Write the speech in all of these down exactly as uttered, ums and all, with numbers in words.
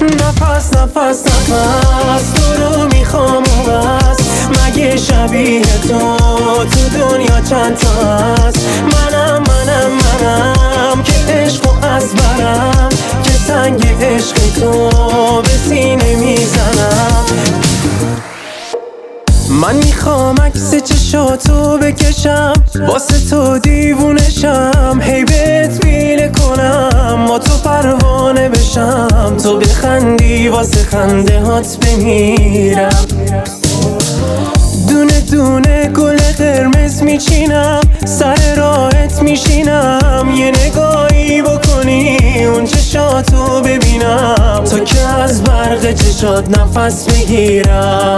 نفس نفس نفس تو رو میخوام و بس. مگه شبیه تو تو دنیا چند تا هست؟ منم منم منم که عشق و از برم، که سنگ عشق تو به سینه میزنم. من میخوام عکس چشاتو بکشم، واسه تو دیوونشم، هی بهت میله کنم، با تو پروانه بشم، تو بخندی واسه خنده هات بمیرم. دونه دونه گل قرمز میچینم، سر راهت میشینم، یه نگاهی بکنی اون چشاتو ببینم، تا که از برق چشات نفس بگیرم.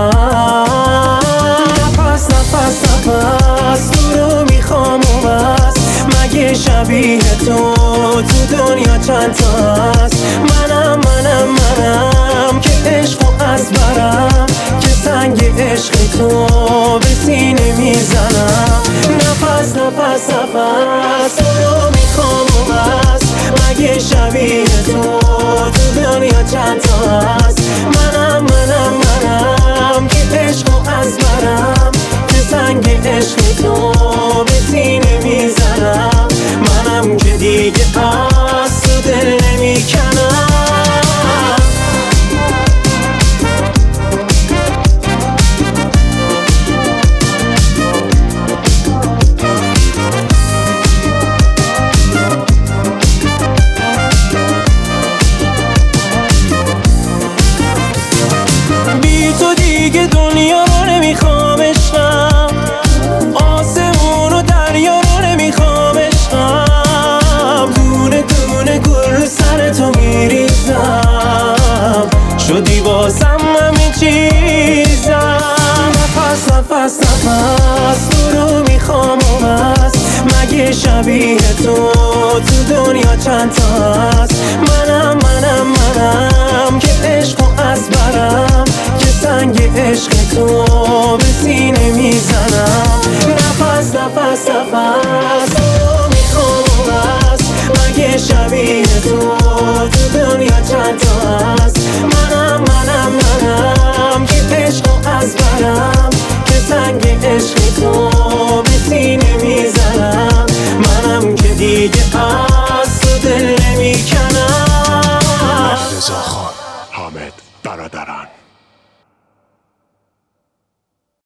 نفس نفس نفس تو رو میخوام و بس. مگه شبیه تو تو دنیا چند تا هست؟ منم منم منم که عشق و از برم، که سنگ عشق تو به سینه میزنم. نفس نفس نفس تو رو میخوام و بس. مگه شبیه تو تو دنیا چند تا هست؟ منم منم منم که عشق و از برم، که سنگ عشق تو به سینه میزنم. منم که دیگه از تو دل نمیکنم. دیگه دنیا رو نمیخوام عشقم، آسمون و دریا رو نمیخوام عشقم، دونه دونه گل رو سر تو میریزم، شدی بازم همه چیزم. نفس نفس نفس تو رو میخوام و بس. مگه شبیه تو تو دنیا چند تا هست؟ منم منم منم که عشق و از برم، که سنگ عشق تو به سینه میزنم. نفس نفس نفس تو رو میخوام و بس. مگه شبیه تو تو دنیا چند تا هست؟